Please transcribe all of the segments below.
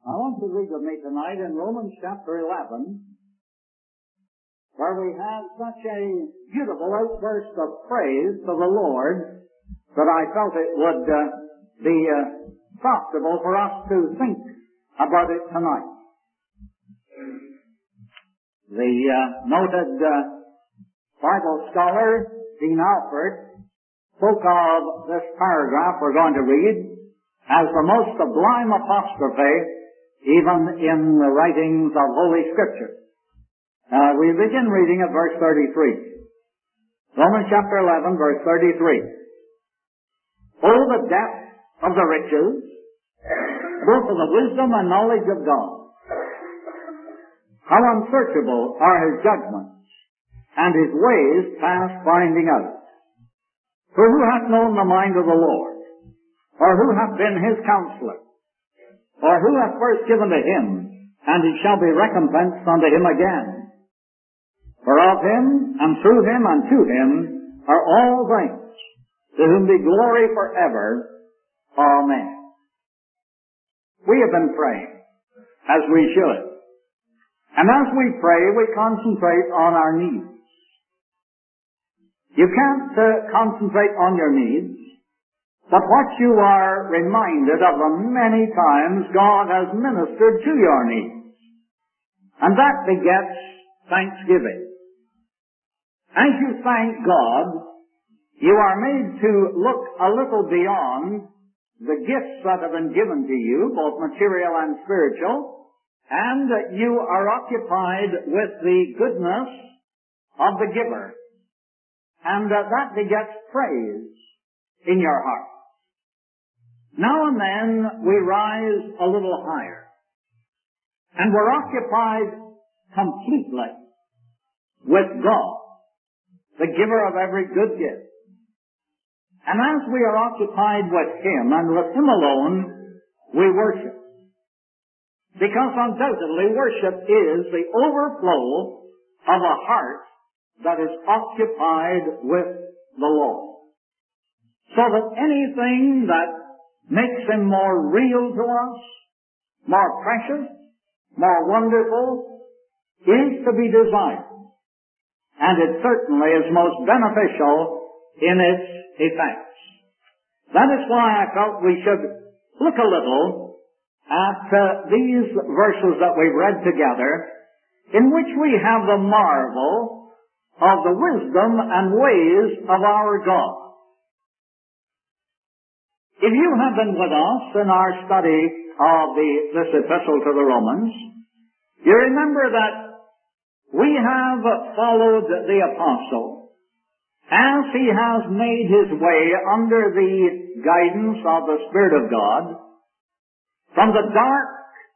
I want to read with me tonight in Romans chapter 11, where we have such a beautiful outburst of praise to the Lord that I felt it would be profitable for us to think about it tonight. The noted Bible scholar, Dean Alford, spoke of this paragraph we're going to read as the most sublime apostrophe even in the writings of Holy Scripture. We begin reading at verse 33. Romans chapter 11, verse 33. Oh, the depth of the riches, both of the wisdom and knowledge of God. How unsearchable are His judgments, and His ways past finding out. For who hath known the mind of the Lord? Or who hath been His counselor? Or who hath first given to Him, and it shall be recompensed unto Him again? For of Him, and through Him, and to Him, are all things, to whom be glory forever. Amen. We have been praying, as we should. And as we pray, we concentrate on our needs. You can't concentrate on your needs, but what you are reminded of the many times God has ministered to your needs. And that begets thanksgiving. As you thank God, you are made to look a little beyond the gifts that have been given to you, both material and spiritual, and you are occupied with the goodness of the giver. And that begets praise in your heart. Now and then we rise a little higher, and we're occupied completely with God, the giver of every good gift. And as we are occupied with Him and with Him alone, we worship. Because undoubtedly worship is the overflow of a heart that is occupied with the Lord. So that anything that makes Him more real to us, more precious, more wonderful, is to be desired. And it certainly is most beneficial in its effects. That is why I felt we should look a little at these verses that we've read together, in which we have the marvel of the wisdom and ways of our God. If you have been with us in our study of this epistle to the Romans, you remember that we have followed the apostle as he has made his way under the guidance of the Spirit of God from the dark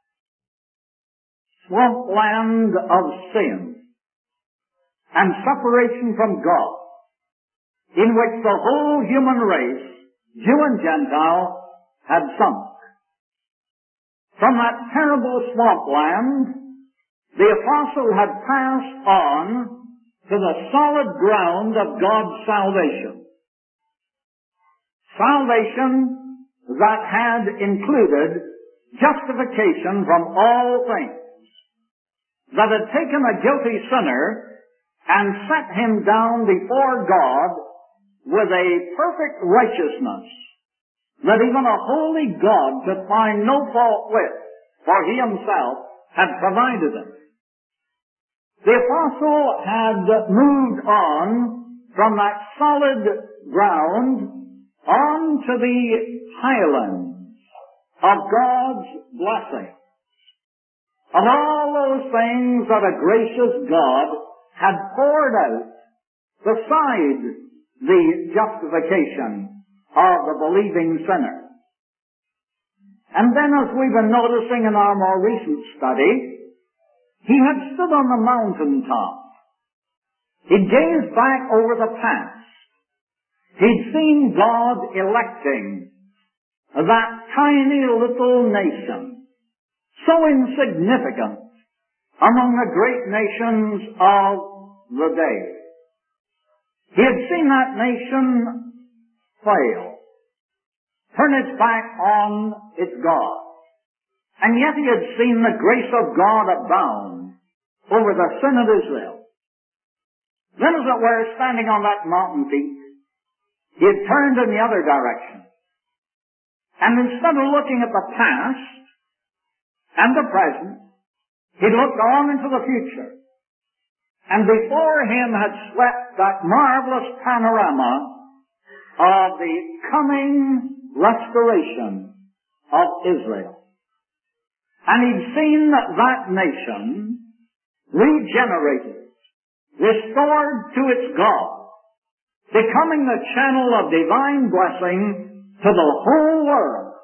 swampland of sin and separation from God, in which the whole human race, Jew and Gentile, had sunk. From that terrible swampland, the apostle had passed on to the solid ground of God's salvation. Salvation that had included justification from all things, that had taken a guilty sinner and set him down before God with a perfect righteousness that even a holy God could find no fault with, for He Himself had provided it. The apostle had moved on from that solid ground on to the highlands of God's blessing, of all those things that a gracious God had poured out beside the justification of the believing sinner. And then, as we've been noticing in our more recent study, he had stood on the mountaintop. He'd gazed back over the past. He'd seen God electing that tiny little nation, so insignificant among the great nations of the day. He had seen that nation fail, turn its back on its God, And yet he had seen the grace of God abound over the sin of Israel. Then, as it were, standing on that mountain peak, he had turned in the other direction. And instead of looking at the past and the present, he looked on into the future. And before him had swept that marvelous panorama of the coming restoration of Israel. And he'd seen that nation regenerated, restored to its God, becoming the channel of divine blessing to the whole world.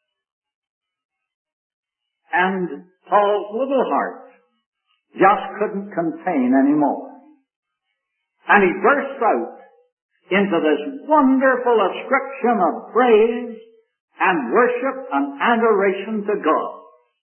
And Paul's little heart just couldn't contain anymore. And he burst out into this wonderful ascription of praise and worship and adoration to God.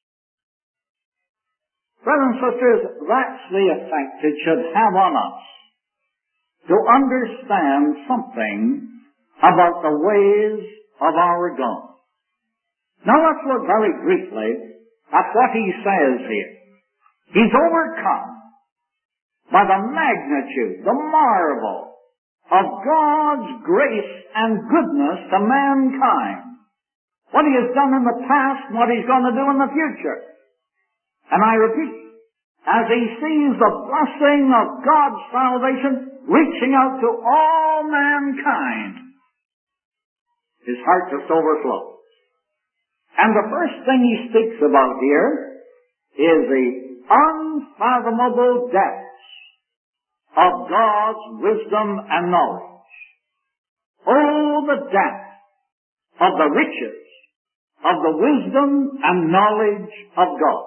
Brothers and sisters, that's the effect it should have on us, to understand something about the ways of our God. Now let's look very briefly at what he says here. He's overcome by the magnitude, the marvel of God's grace and goodness to mankind. What he has done in the past and what he's going to do in the future. And I repeat, as he sees the blessing of God's salvation reaching out to all mankind, his heart just overflows. And the first thing he speaks about here is the unfathomable depths of God's wisdom and knowledge. Oh, the depth of the riches of the wisdom and knowledge of God.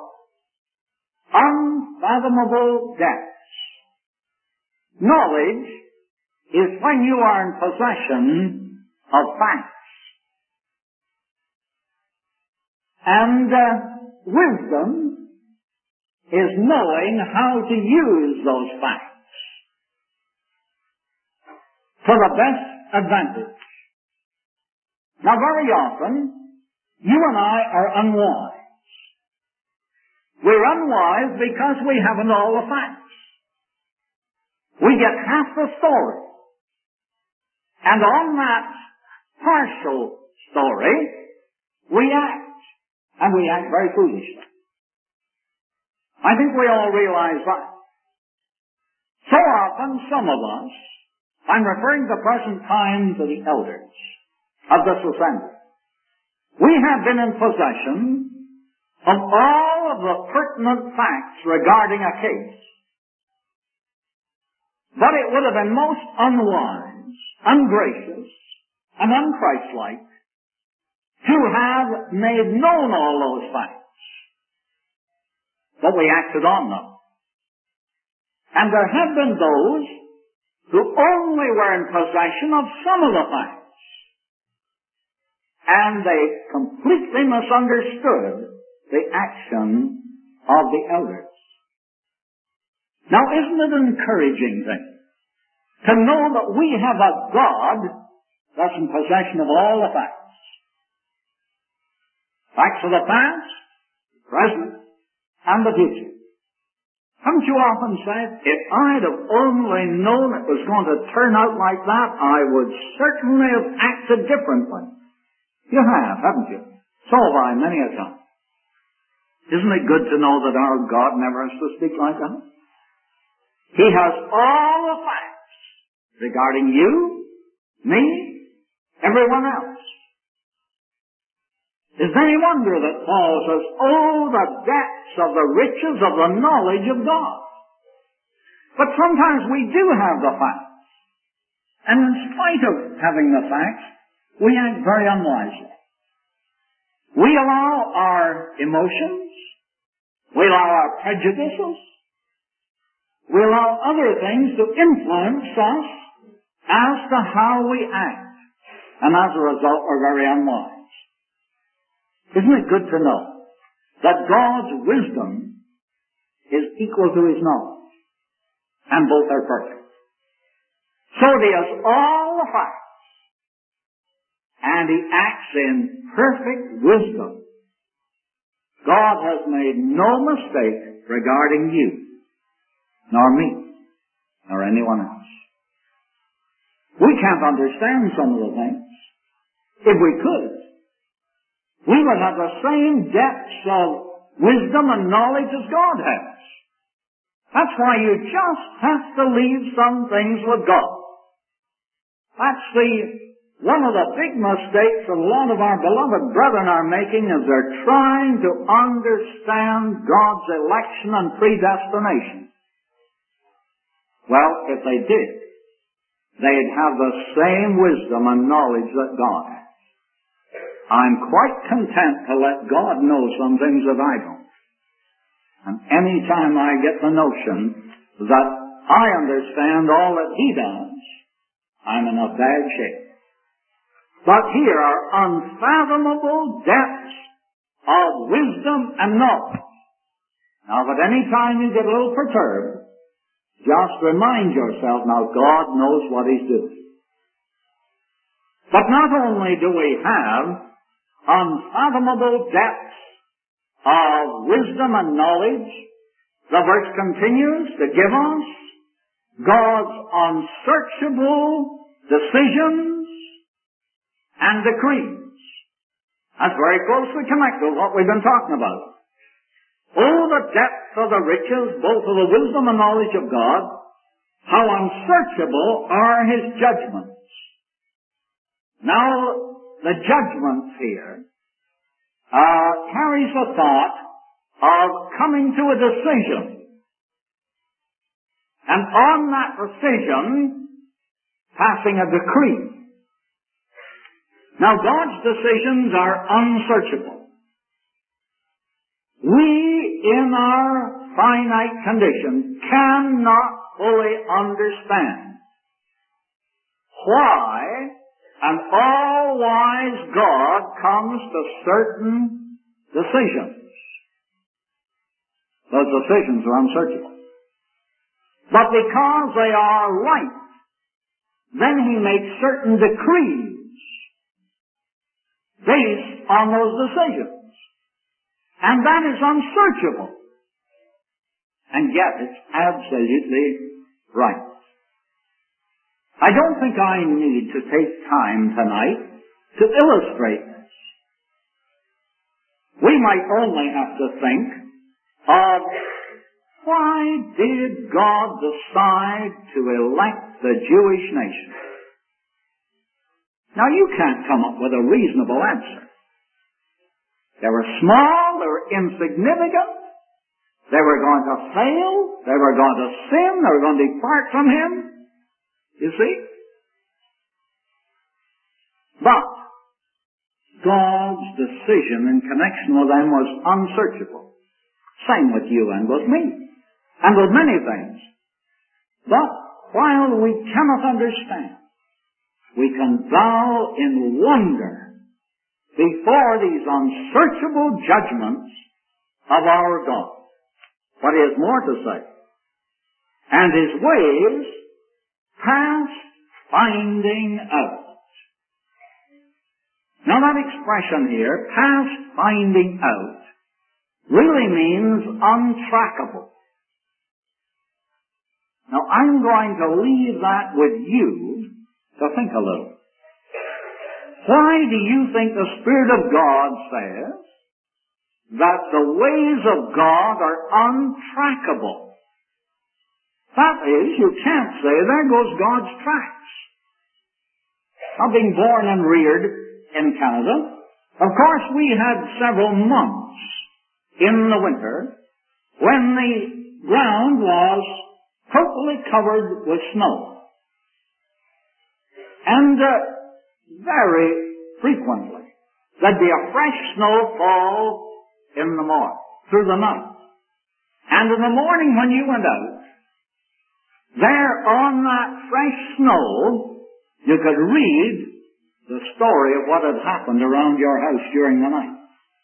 Unfathomable depths. Knowledge is when you are in possession of facts. And wisdom is knowing how to use those facts to the best advantage. Now, very often, you and I are unwise. We're unwise because we haven't all the facts. We get half the story. And on that partial story, we act. And we act very foolishly. I think we all realize that. So often, some of us, I'm referring to present time to the elders of this assembly, we have been in possession of all of the pertinent facts regarding a case. But it would have been most unwise, ungracious, and unchristlike to have made known all those facts. But we acted on them. And there have been those who only were in possession of some of the facts. And they completely misunderstood the action of the elders. Now, isn't it an encouraging thing to know that we have a God that's in possession of all the facts? Facts of the past, present, and the future. Haven't you often said, if I'd have only known it was going to turn out like that, I would certainly have acted differently? You have, haven't you? So have I, many a time. Isn't it good to know that our God never has to speak like that? He has all the facts regarding you, me, everyone else. Is it any wonder that Paul says, oh, the depths of the riches of the knowledge of God. But sometimes we do have the facts. And in spite of having the facts, we act very unwisely. We allow our emotions, we allow our prejudices, we allow other things to influence us as to how we act. And as a result, we're very unwise. Isn't it good to know that God's wisdom is equal to His knowledge? And both are perfect. So He has all the facts. And He acts in perfect wisdom God has made no mistake regarding you, nor me, nor anyone else. We can't understand some of the things. If we could, we would have the same depths of wisdom and knowledge as God has. That's why you just have to leave some things with God. That's one of the big mistakes that a lot of our beloved brethren are making, is they're trying to understand God's election and predestination. Well, if they did, they'd have the same wisdom and knowledge that God has. I'm quite content to let God know some things that I don't. And any time I get the notion that I understand all that He does, I'm in a bad shape. But here are unfathomable depths of wisdom and knowledge. Now, if at any time you get a little perturbed, just remind yourself, now God knows what He's doing. But not only do we have unfathomable depths of wisdom and knowledge, the verse continues to give us God's unsearchable decisions and decrees. That's very closely connected with what we've been talking about. Oh, the depth of the riches, both of the wisdom and knowledge of God, how unsearchable are His judgments. Now, the judgments here carries the thought of coming to a decision. And on that decision, passing a decree. Now, God's decisions are unsearchable. We, in our finite condition, cannot fully understand why an all-wise God comes to certain decisions. Those decisions are unsearchable. But because they are right, then He makes certain decrees based on those decisions. And that is unsearchable. And yet it's absolutely right. I don't think I need to take time tonight to illustrate this. We might only have to think of, why did God decide to elect the Jewish nation? Now, you can't come up with a reasonable answer. They were small, they were insignificant, they were going to fail, they were going to sin, they were going to depart from Him. You see? But God's decision in connection with them was unsearchable. Same with you and with me, and with many things. But while we cannot understand, we can bow in wonder before these unsearchable judgments of our God. But He has more to say. And His ways past finding out. Now that expression here, past finding out, really means untrackable. Now I'm going to leave that with you to think a little. Why do you think the Spirit of God says that the ways of God are untrackable? That is, you can't say, there goes God's tracks. Now, being born and reared in Canada, of course we had several months in the winter when the ground was totally covered with snow. And very frequently there'd be a fresh snowfall in the morning, through the night. And in the morning when you went out, there on that fresh snow, you could read the story of what had happened around your house during the night.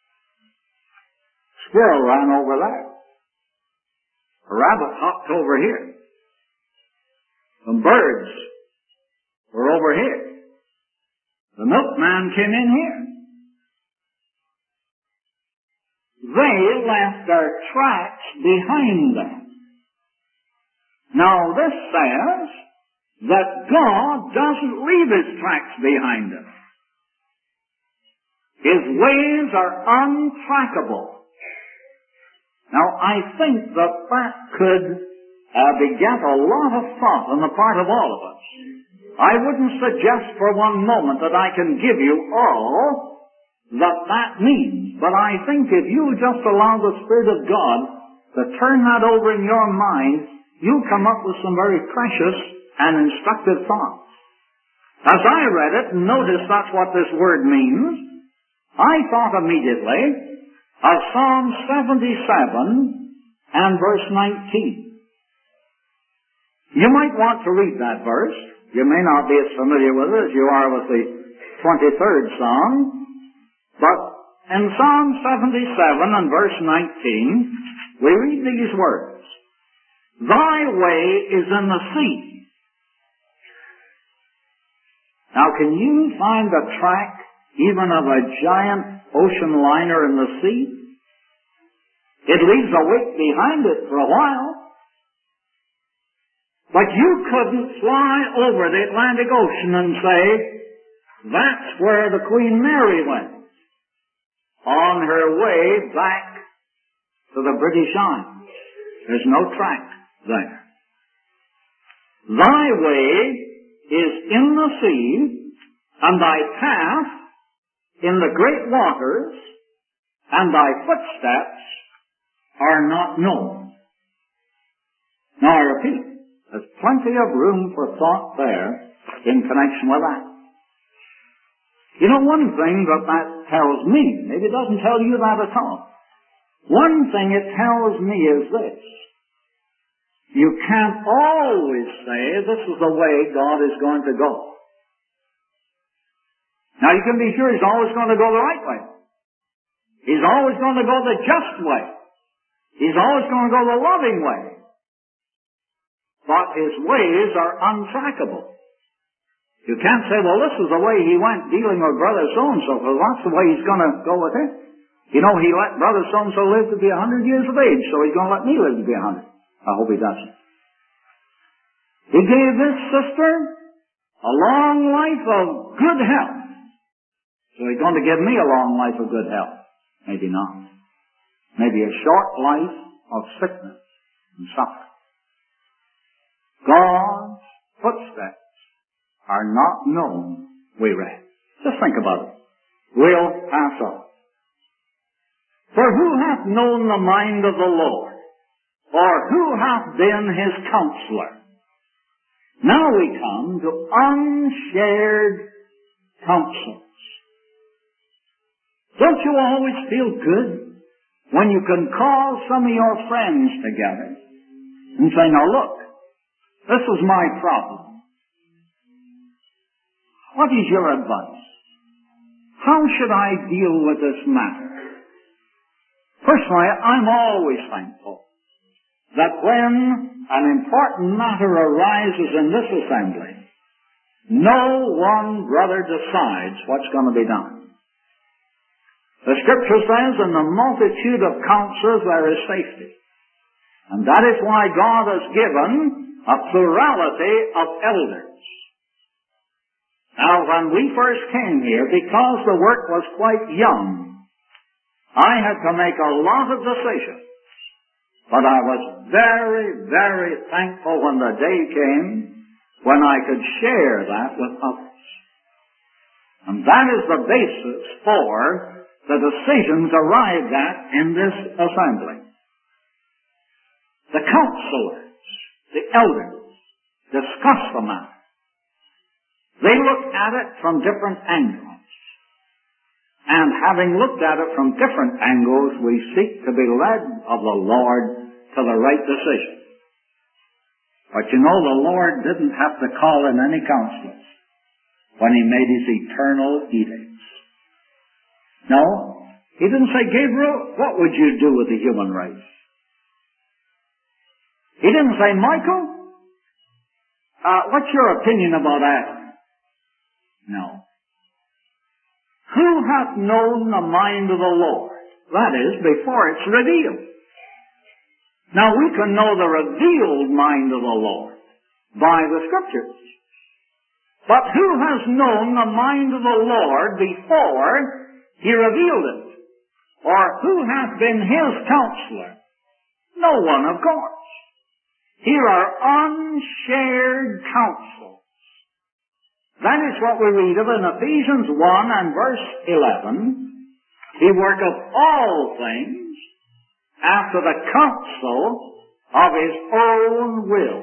Squirrel ran over there. A rabbit hopped over here. Some birds were over here. The milkman came in here. they left their tracks behind them. Now this says that God doesn't leave His tracks behind Him. His ways are untrackable. Now I think that could beget a lot of thought on the part of all of us. I wouldn't suggest for one moment that I can give you all that means, but I think if you just allow the Spirit of God to turn that over in your mind, you'll come up with some very precious and instructive thoughts. As I read it and noticed that's what this word means, I thought immediately of Psalm 77 and verse 19. You might want to read that verse. You may not be as familiar with it as you are with the 23rd Psalm, but in Psalm 77 and verse 19, we read these words, Thy way is in the sea. Now can you find the track even of a giant ocean liner in the sea? It leaves a wake behind it for a while. But you couldn't fly over the Atlantic Ocean and say, that's where the Queen Mary went on her way back to the British Isles. There's no track there. Thy way is in the sea, and thy path in the great waters, and thy footsteps are not known. Now I repeat, there's plenty of room for thought there in connection with that. You know, one thing that tells me, maybe it doesn't tell you that at all. One thing it tells me is this. You can't always say this is the way God is going to go. Now you can be sure He's always going to go the right way. He's always going to go the just way. He's always going to go the loving way. But His ways are untrackable. You can't say, well, this is the way He went dealing with brother so-and-so, because that's the way He's going to go with it. You know, He let brother so-and-so live to be 100 years of age, so He's going to let me live to be 100. I hope He doesn't. He gave this sister a long life of good health. So He's going to give me a long life of good health. Maybe not. Maybe a short life of sickness and suffering. God's footsteps are not known, we read. Just think about it. We'll pass on. For who hath known the mind of the Lord? Or who hath been His counselor? Now we come to unshared counsels. Don't you always feel good when you can call some of your friends together and say, now look, this is my problem. What is your advice? How should I deal with this matter? Personally, I'm always thankful that when an important matter arises in this assembly, no one brother decides what's going to be done. The Scripture says, in the multitude of counselors there is safety. And that is why God has given a plurality of elders. Now, when we first came here, because the work was quite young, I had to make a lot of decisions. But I was very, very thankful when the day came when I could share that with others. And that is the basis for the decisions arrived at in this assembly. The counselors, the elders, discuss the matter. They look at it from different angles. And having looked at it from different angles, we seek to be led of the Lord to the right decision. But you know, the Lord didn't have to call in any counselors when He made His eternal edicts. No, He didn't say, Gabriel, what would you do with the human race? He didn't say, Michael, what's your opinion about Adam? No. Who hath known the mind of the Lord? That is, before it's revealed. Now we can know the revealed mind of the Lord by the Scriptures. But who has known the mind of the Lord before He revealed it? Or who hath been His counselor? No one, of course. Here are unshared counsels. That is what we read of in Ephesians 1 and verse 11. He worketh all things after the counsel of His own will.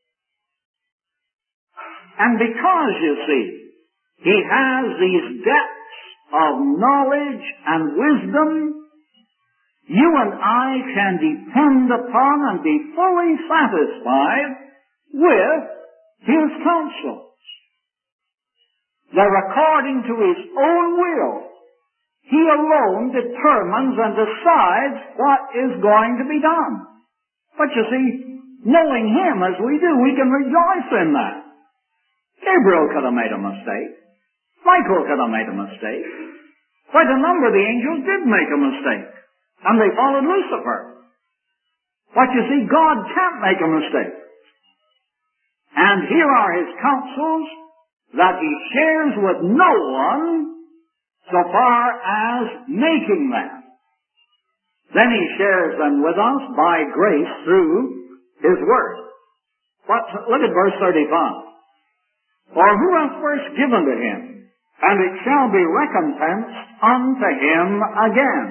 And because, you see, He has these depths of knowledge and wisdom, you and I can depend upon and be fully satisfied with His counsels. They're according to His own will. He alone determines and decides what is going to be done. But you see, knowing Him as we do, we can rejoice in that. Gabriel could have made a mistake. Michael could have made a mistake. Quite a number of the angels did make a mistake. And they followed Lucifer. But you see, God can't make a mistake. And here are His counsels that He shares with no one so far as making them. Then He shares them with us by grace through His Word. But look at verse 35. For who hath first given to Him, and it shall be recompensed unto Him again.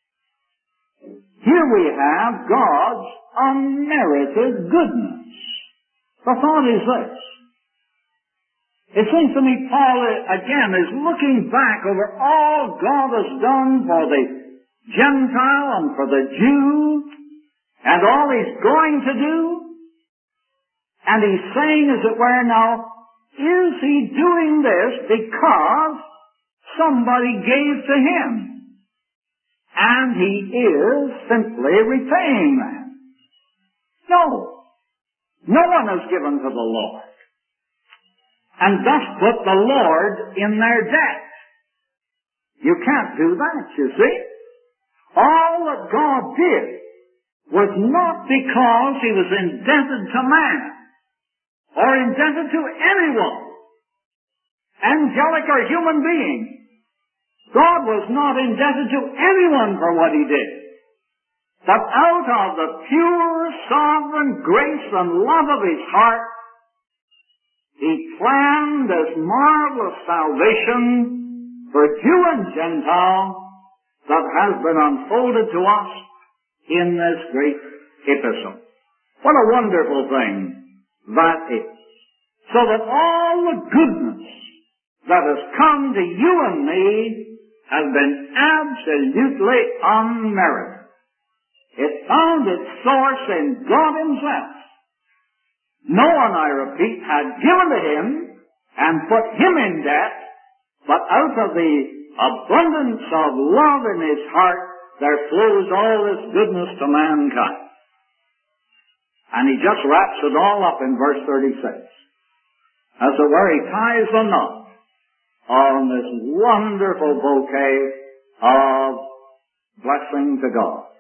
Here we have God's unmerited goodness. The thought is this. It seems to me Paul, again, is looking back over all God has done for the Gentile and for the Jew, and all He's going to do. And he's saying, as it were, now, is He doing this because somebody gave to Him? And He is simply repaying them. No. No one has given to the Lord, and thus put the Lord in their debt. You can't do that, you see. All that God did was not because He was indebted to man, or indebted to anyone, angelic or human being. God was not indebted to anyone for what He did. But out of the pure, sovereign grace and love of His heart, He planned this marvelous salvation for Jew and Gentile that has been unfolded to us in this great epistle. What a wonderful thing that is. So that all the goodness that has come to you and me has been absolutely unmerited. It found its source in God Himself. No one, I repeat, had given to Him and put Him in debt, but out of the abundance of love in His heart, there flows all this goodness to mankind. And He just wraps it all up in verse 36. As it were, He ties a knot on this wonderful bouquet of blessing to God.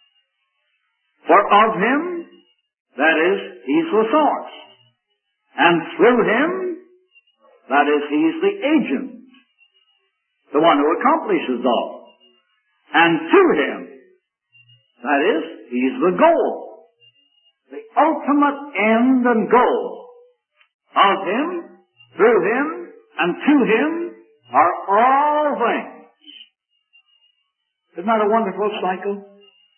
For of Him, that is, He's the source. And through Him, that is, He's the agent, the one who accomplishes all. And to Him, that is, He's the goal, the ultimate end and goal. Of Him, through Him, and to Him are all things. Isn't that a wonderful cycle?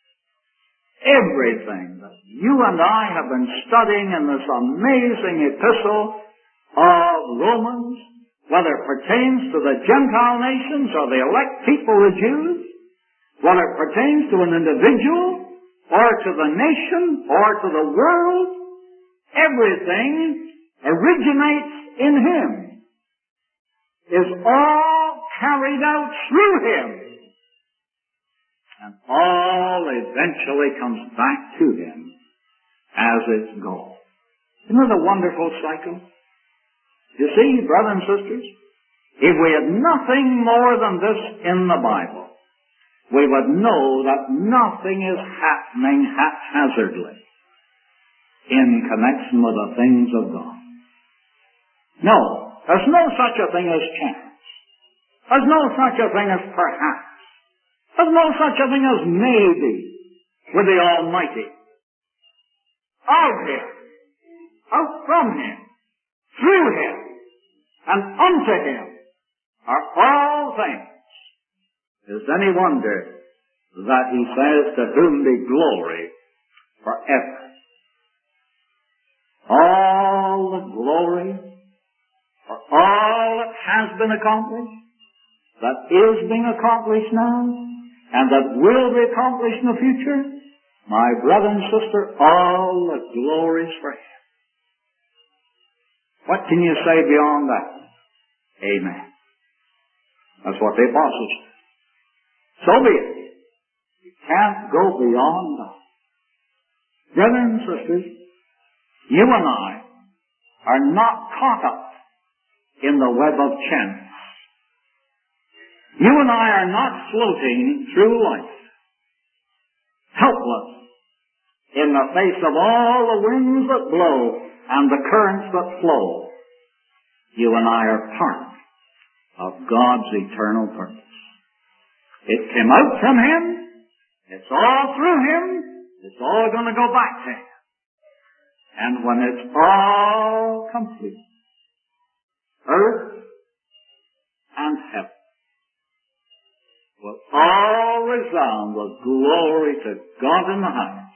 Everything that you and I have been studying in this amazing epistle of Romans, whether it pertains to the Gentile nations or the elect people, the Jews, whether it pertains to an individual or to the nation or to the world, everything originates in Him, is all carried out through Him, and all eventually comes back to Him as its goal. Isn't it a wonderful cycle? You see, brothers and sisters, if we had nothing more than this in the Bible, we would know that nothing is happening haphazardly in connection with the things of God. No, there's no such a thing as chance. There's no such a thing as perhaps. There's no such a thing as maybe with the Almighty. Of Him, out from Him, through Him, and unto Him are all things. Is any wonder that He says, to whom be glory forever? All the glory for all that has been accomplished, that is being accomplished now, and that will be accomplished in the future, my brother and sister, all the glory is for Him. What can you say beyond that? Amen. That's what the apostles said. So be it. You can't go beyond that. Brothers and sisters, you and I are not caught up in the web of chance. You and I are not floating through life, helpless in the face of all the winds that blow and the currents that flow. You and I are part of God's eternal purpose. It came out from Him. It's all through Him. It's all going to go back to Him. And when it's all complete, earth and heaven will all resound with glory to God in the highest.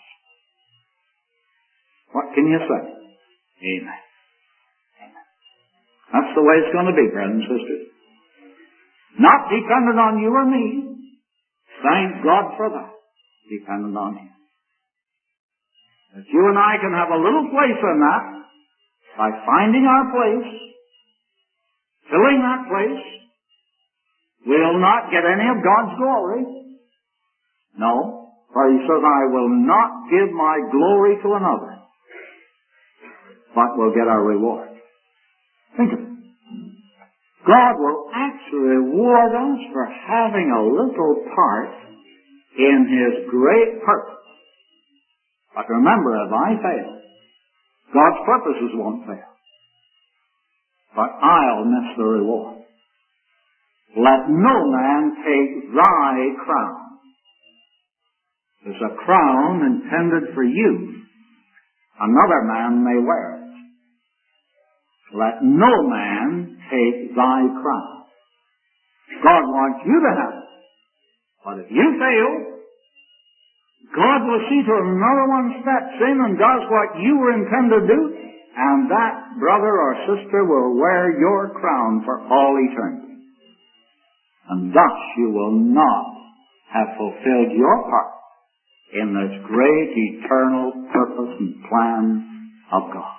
What can you say? Amen. Amen. That's the way it's going to be, brothers and sisters. Not dependent on you or me. Thank God for that. Dependent on Him. That you and I can have a little place in that by finding our place, filling that place. We'll not get any of God's glory. No, for He says, I will not give my glory to another, but will get our reward. Think of it. God will actually reward us for having a little part in His great purpose. But remember, if I fail, God's purposes won't fail. But I'll miss the reward. Let no man take thy crown. There's a crown intended for you. Another man may wear it. Let no man take thy crown. God wants you to have it. But if you fail, God will see to another one steps in and does what you were intended to do, and that brother or sister will wear your crown for all eternity. And thus you will not have fulfilled your part in this great eternal purpose and plan of God.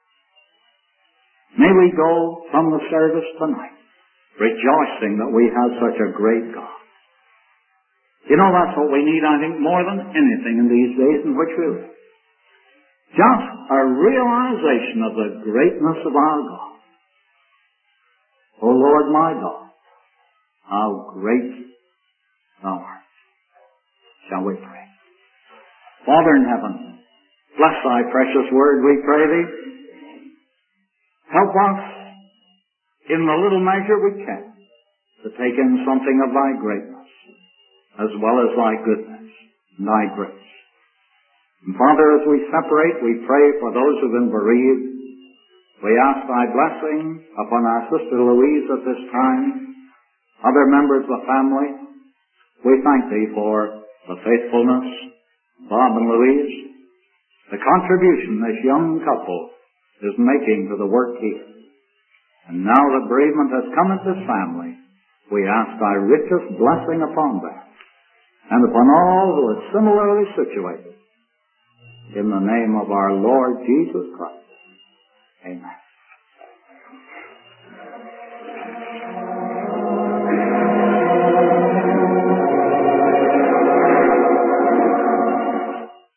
May we go from the service tonight rejoicing that we have such a great God. You know, that's what we need, I think, more than anything in these days in which we live. Just a realization of the greatness of our God. O Lord my God, how great Thou art. Shall we pray? Father in heaven, bless Thy precious word, we pray Thee. Help us in the little measure we can to take in something of Thy greatness, as well as Thy goodness and Thy grace. And Father, as we separate, we pray for those who have been bereaved. We ask Thy blessing upon our sister Louise at this time, other members of the family. We thank Thee for the faithfulness of Bob and Louise, the contribution this young couple is making to the work here. And now that bereavement has come into this family, we ask Thy richest blessing upon them and upon all who are similarly situated. In the name of our Lord Jesus Christ. Amen.